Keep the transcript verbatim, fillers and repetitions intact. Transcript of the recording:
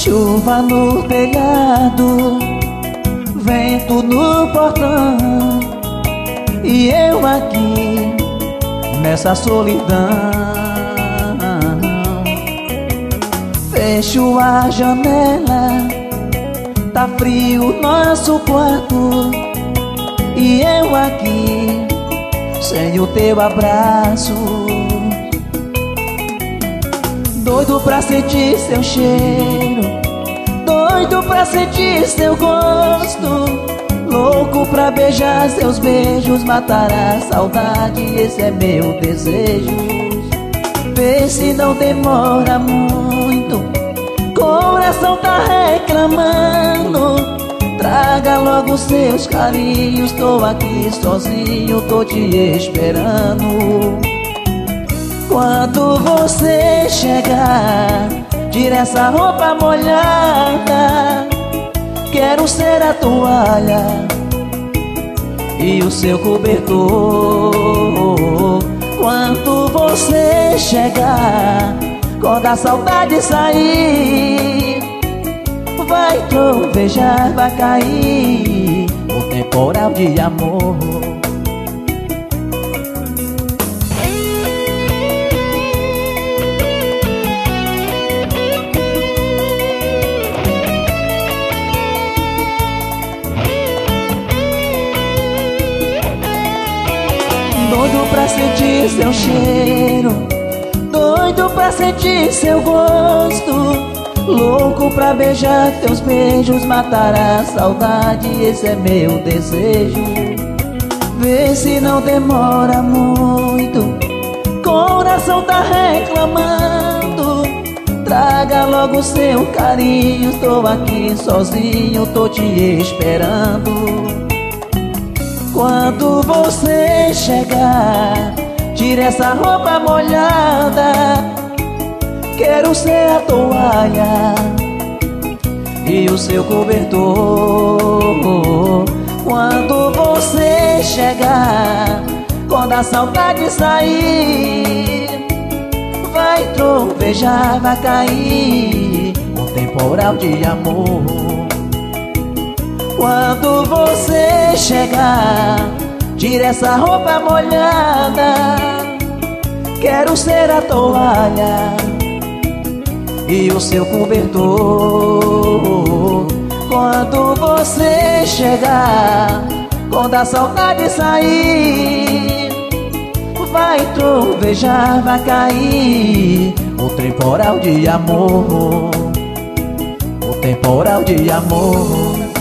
Chuva no telhado, vento no portão, e eu aqui nessa solidão. Fecho a janela, tá frio nosso quarto, e eu aqui sem o teu abraço. Doido pra sentir seu cheiro, doido pra sentir seu gosto, louco pra beijar seus beijos, matar a saudade, esse é meu desejo. Vê se não demora muito, coração tá reclamando. Traga logo seus carinhos, tô aqui sozinho, tô te esperando. Quando você chegar, tira essa roupa molhada, quero ser a toalha e o seu cobertor. Quando você chegar, quando a saudade sair, vai trovejar, vai cair o temporal de amor. Doido pra sentir seu cheiro, doido pra sentir seu gosto, louco pra beijar teus beijos, matar a saudade, esse é meu desejo. Vê se não demora muito, coração tá reclamando. Traga logo seu carinho, tô aqui sozinho, tô te esperando. Quando você chegar, tira essa roupa molhada, quero ser a toalha e o seu cobertor. Quando você chegar, quando a saudade sair, vai trovejar, vai cair um temporal de amor. Quando você chegar, tira essa roupa molhada, quero ser a toalha e o seu cobertor. Quando você chegar, quando a saudade sair, vai trovejar, vai cair o temporal de amor, o temporal de amor.